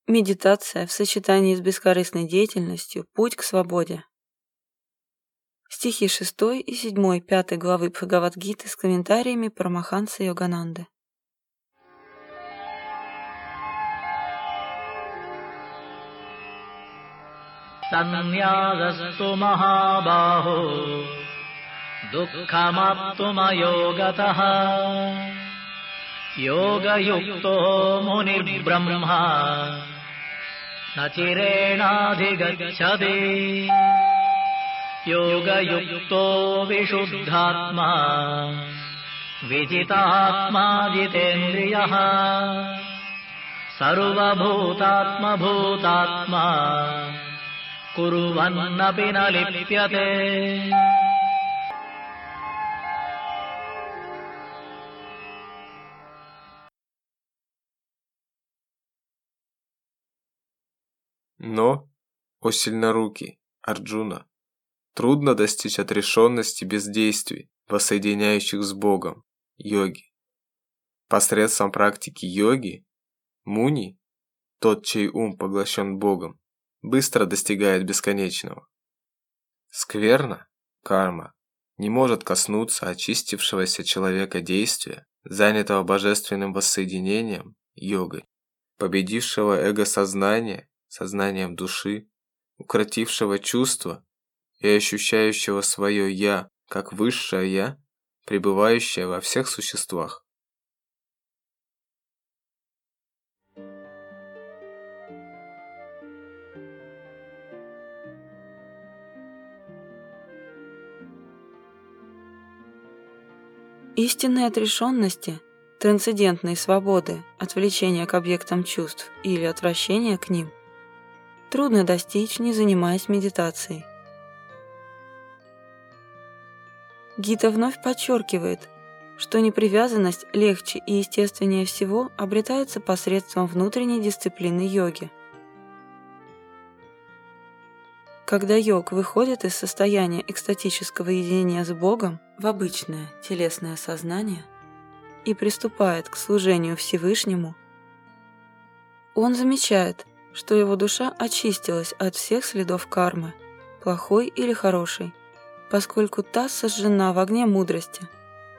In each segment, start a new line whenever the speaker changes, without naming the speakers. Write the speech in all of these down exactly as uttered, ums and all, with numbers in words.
Медитация в сочетании с бескорыстной деятельностью – путь к свободе. Стихи шестой и седьмой пятой главы Бхагавад-гиты с комментариями Парамахансы Йогананды.
Саньясасту махабахо дукхаматтумайо гатаха йога-юкто муни-брахма начиренадхигаччати йога-юкто вишуддхатма вижитатма житендриях сарвабхутатма-бхутатма курваннапи н липьяте.
Но, о сильнорукий, Арджуна, трудно достичь отрешенности без действий, воссоединяющих с Богом, йоги. Посредством практики йоги, муни, тот, чей ум поглощен Богом, быстро достигает бесконечного. Скверна, карма, не может коснуться очистившегося человека действия, занятого божественным воссоединением, йогой, победившего эго-сознание, сознанием души, укротившего чувства и ощущающего свое «я» как высшее «я», пребывающее во всех существах.
Истинной отрешенности, трансцендентной свободы, отвлечения к объектам чувств или отвращения к ним трудно достичь, не занимаясь медитацией. Гита вновь подчеркивает, что непривязанность легче и естественнее всего обретается посредством внутренней дисциплины йоги. Когда йог выходит из состояния экстатического единения с Богом в обычное телесное сознание и приступает к служению Всевышнему, он замечает, что его душа очистилась от всех следов кармы, плохой или хорошей, поскольку та сожжена в огне мудрости.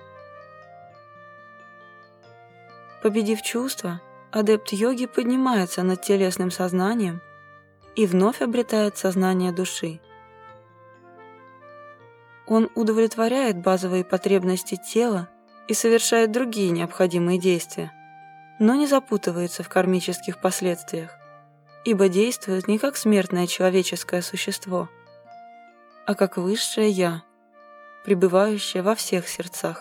Победив чувства, адепт йоги поднимается над телесным сознанием и вновь обретает сознание души. Он удовлетворяет базовые потребности тела и совершает другие необходимые действия, но не запутывается в кармических последствиях, ибо действует не как смертное человеческое существо, а как высшее «Я», пребывающее во всех сердцах.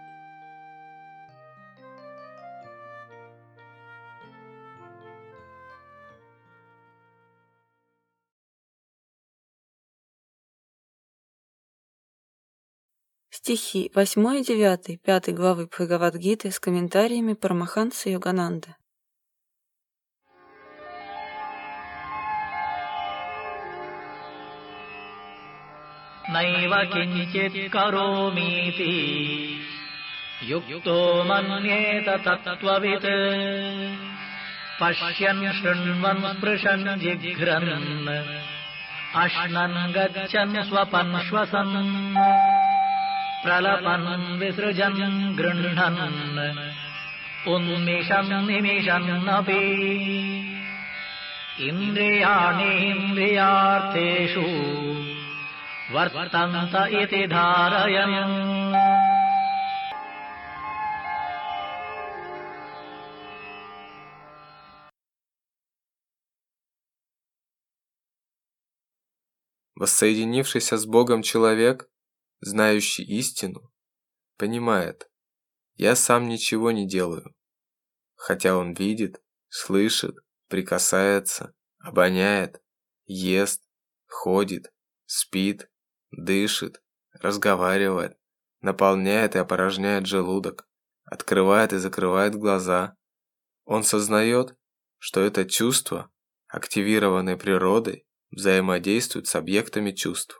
Стихи восьмой и девятой пятой главы Бхагавад-гиты с комментариями Парамахансы Йогананды.
Найва кинчит каромити юкто маньета таттвавит пашьян шрण्ван спрышан жигран ашнан гаччан свапан швасан пралапан висржан грण्हन् унмишан निमिषन् अपि इन्द्रियाणि इन्द्रियार्थेषु वर्तन्त इति धारयन्.
Воссоединившийся с Богом человек, знающий истину, понимает: «Я сам ничего не делаю», хотя он видит, слышит, прикасается, обоняет, ест, ходит, спит, дышит, разговаривает, наполняет и опорожняет желудок, открывает и закрывает глаза. Он сознает, что это чувства, активированные природой, взаимодействуют с объектами чувств.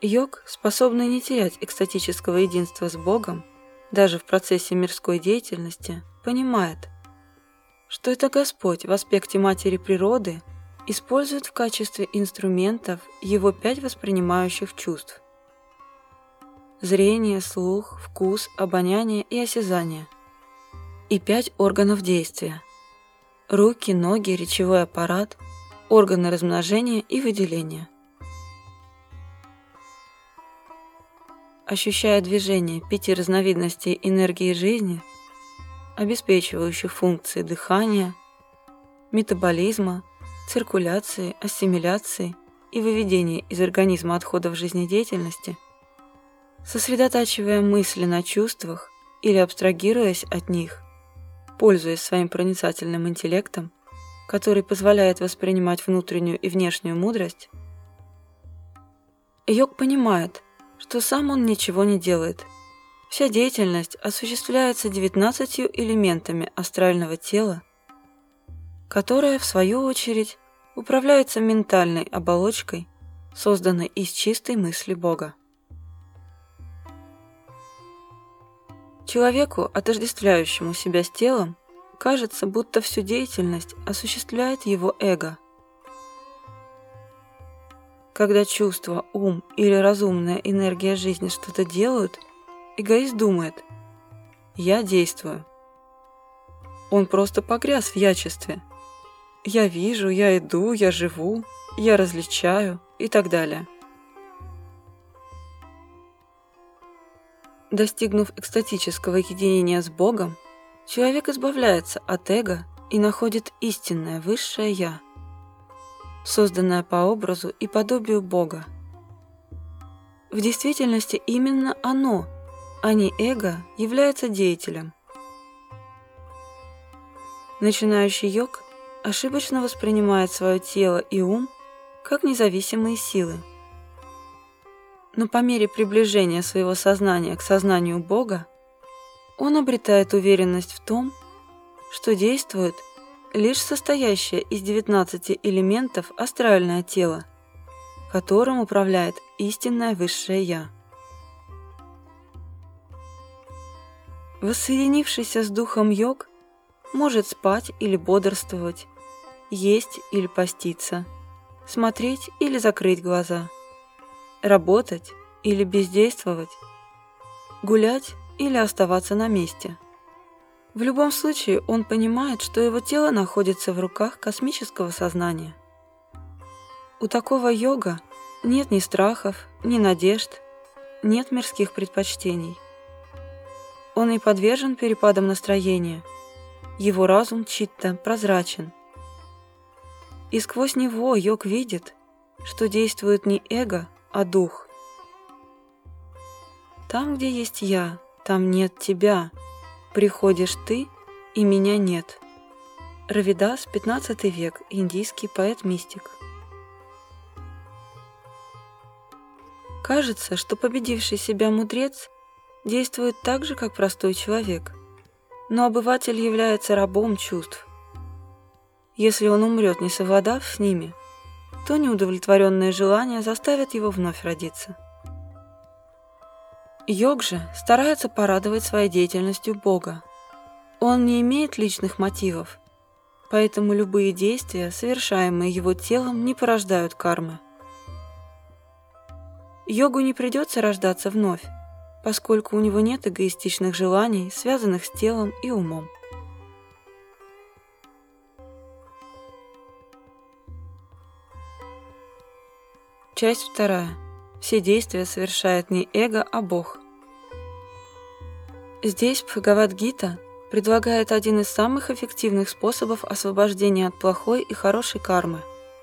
Йог, способный не терять экстатического единства с Богом, даже в процессе мирской деятельности, понимает, что это Господь в аспекте матери природы использует в качестве инструментов его пять воспринимающих чувств – зрение, слух, вкус, обоняние и осязание, и пять органов действия – руки, ноги, речевой аппарат, органы размножения и выделения. Ощущая движение пяти разновидностей энергии жизни, обеспечивающих функции дыхания, метаболизма, циркуляции, ассимиляции и выведения из организма отходов жизнедеятельности, сосредотачивая мысли на чувствах или абстрагируясь от них, пользуясь своим проницательным интеллектом, который позволяет воспринимать внутреннюю и внешнюю мудрость, йог понимает, что сам он ничего не делает. Вся деятельность осуществляется девятнадцатью элементами астрального тела, которая, в свою очередь, управляется ментальной оболочкой, созданной из чистой мысли Бога. Человеку, отождествляющему себя с телом, кажется, будто всю деятельность осуществляет его эго. Когда чувство, ум или разумная энергия жизни что-то делают, эгоист думает: «Я действую». Он просто погряз в ячестве. «Я вижу, я иду, я живу, я различаю» и так далее. Достигнув экстатического единения с Богом, человек избавляется от эго и находит истинное высшее «Я», созданное по образу и подобию Бога. В действительности именно оно, а не эго, является деятелем. Начинающий йог ошибочно воспринимает свое тело и ум как независимые силы. Но по мере приближения своего сознания к сознанию Бога, он обретает уверенность в том, что действует лишь состоящее из девятнадцати элементов астральное тело, которым управляет истинное высшее Я. Воссоединившийся с духом йог может спать или бодрствовать, есть или поститься, смотреть или закрыть глаза, работать или бездействовать, гулять или оставаться на месте. В любом случае он понимает, что его тело находится в руках космического сознания. У такого йога нет ни страхов, ни надежд, нет мирских предпочтений. Он не подвержен перепадам настроения, его разум читта прозрачен. И сквозь него йог видит, что действует не эго, а дух. Там, где есть я, там нет тебя. Приходишь ты, и меня нет. Равидас, пятнадцатый век, индийский поэт-мистик. Кажется, что победивший себя мудрец действует так же, как простой человек, но обыватель является рабом чувств. Если он умрет, не совладав с ними, то неудовлетворенные желания заставят его вновь родиться. Йог же старается порадовать своей деятельностью Бога. Он не имеет личных мотивов, поэтому любые действия, совершаемые его телом, не порождают кармы. Йогу не придется рождаться вновь, поскольку у него нет эгоистичных желаний, связанных с телом и умом. Часть вторая. Все действия совершает не эго, а Бог. Здесь Бхагавад-гита предлагает один из самых эффективных способов освобождения от плохой и хорошей кармы.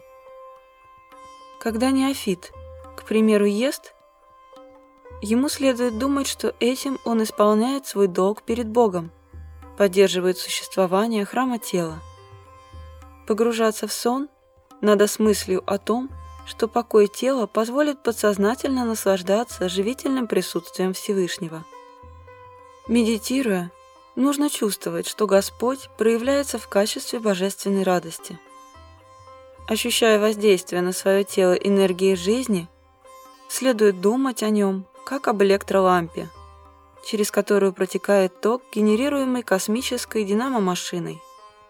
Когда неофит, к примеру, ест, ему следует думать, что этим он исполняет свой долг перед Богом, поддерживает существование храма тела. Погружаться в сон надо с мыслью о том, что покой тела позволит подсознательно наслаждаться живительным присутствием Всевышнего. Медитируя, нужно чувствовать, что Господь проявляется в качестве божественной радости. Ощущая воздействие на свое тело энергии жизни, следует думать о нем как об электролампе, через которую протекает ток, генерируемый космической динамо-машиной.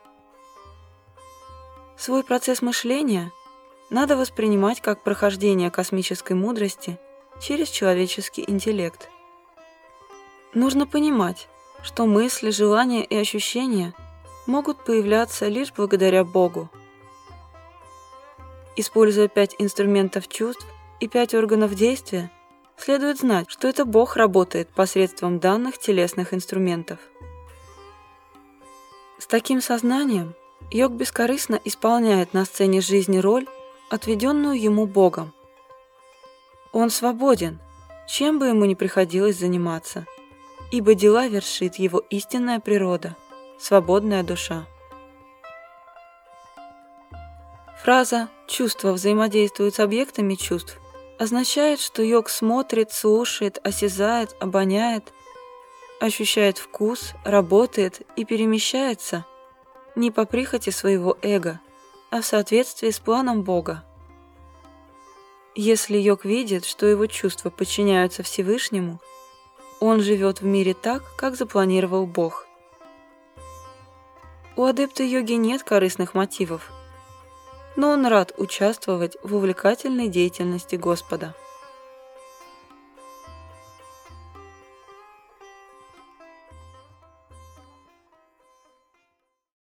Свой процесс мышления надо воспринимать как прохождение космической мудрости через человеческий интеллект. Нужно понимать, что мысли, желания и ощущения могут появляться лишь благодаря Богу. Используя пять инструментов чувств и пять органов действия, следует знать, что это Бог работает посредством данных телесных инструментов. С таким сознанием йог бескорыстно исполняет на сцене жизни роль, отведенную ему Богом. Он свободен, чем бы ему ни приходилось заниматься, ибо дела вершит его истинная природа, свободная душа. Фраза «чувства взаимодействуют с объектами чувств» означает, что йог смотрит, слушает, осязает, обоняет, ощущает вкус, работает и перемещается не по прихоти своего эго, а в соответствии с планом Бога. Если йог видит, что его чувства подчиняются Всевышнему, он живет в мире так, как запланировал Бог. У адепта йоги нет корыстных мотивов, но он рад участвовать в увлекательной деятельности Господа.